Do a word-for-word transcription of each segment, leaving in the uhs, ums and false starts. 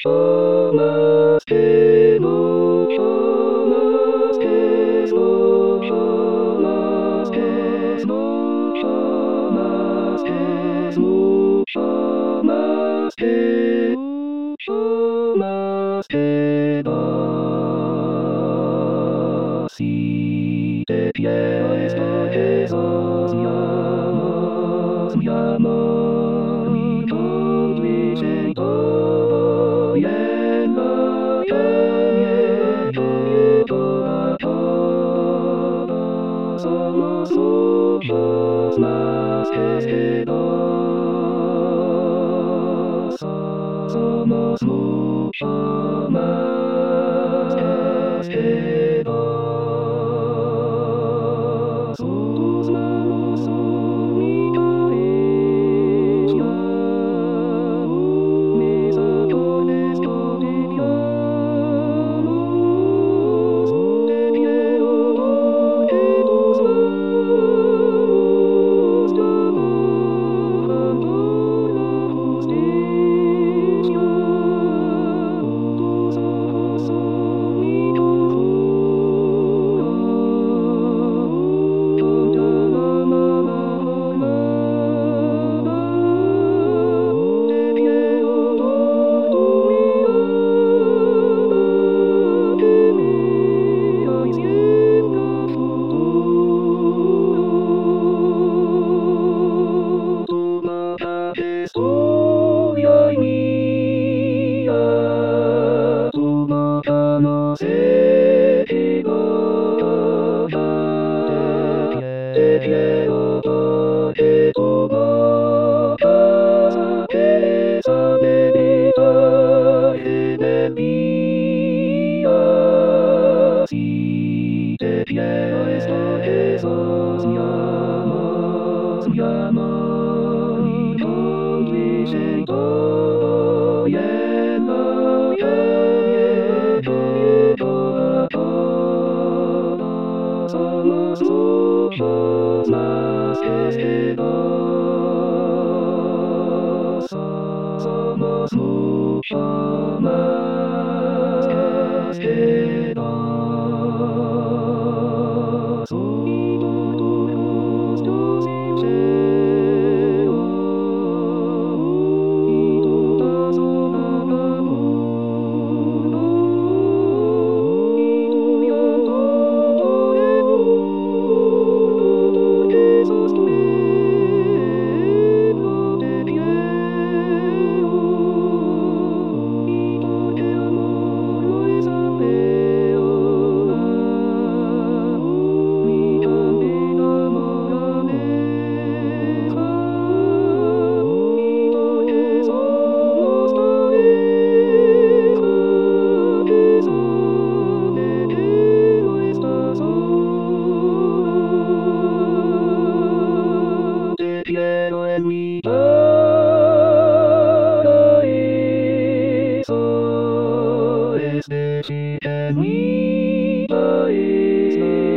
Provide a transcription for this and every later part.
somos que no somos que no somos que no somos que no somos que somos que no si de pie estoy soñamos mi amor mi conduce todo y en lo cambie todo a todo somos muchos más que dos somos mucho más que dos tus manos son mi caricia mis acordes cotidianos te quiero porque tus manos trabajan por la justicia tus ojos son mi conjuro canta la mamá te quiero por tu mirada que mira y siembra futuro tu boca es tuya y mía tu boca no se equivoca te quiero porque tu boca esa bebida de mía si te quiero esto Jesús mi amor mi amor mi conduce todo y en la cambie todo a todo somos muchos más que dos somos mucho más que dos y por tu justo sincero y tu paso vagabundo y tu llanto por el mundo porque sos tu ejemplo te quiero y porque amor hoy sabeo mi candida moraneja y porque somos pareja que sabe que no estás sola te quiero en mi paraíso es decir en mi país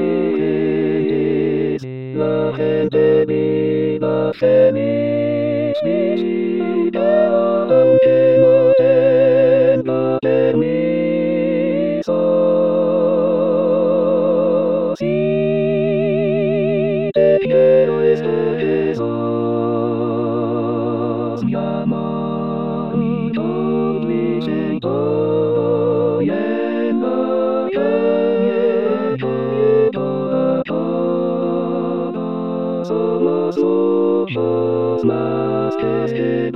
la gente viva feliz vida aunque no tenga permiso si te quiero esto Jesús mi amor mi conduce todo y en la cambie todo a todo somos muchos más que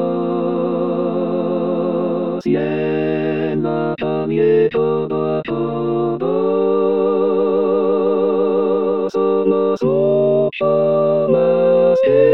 dos y en la cambie todo a todo somos mucho más que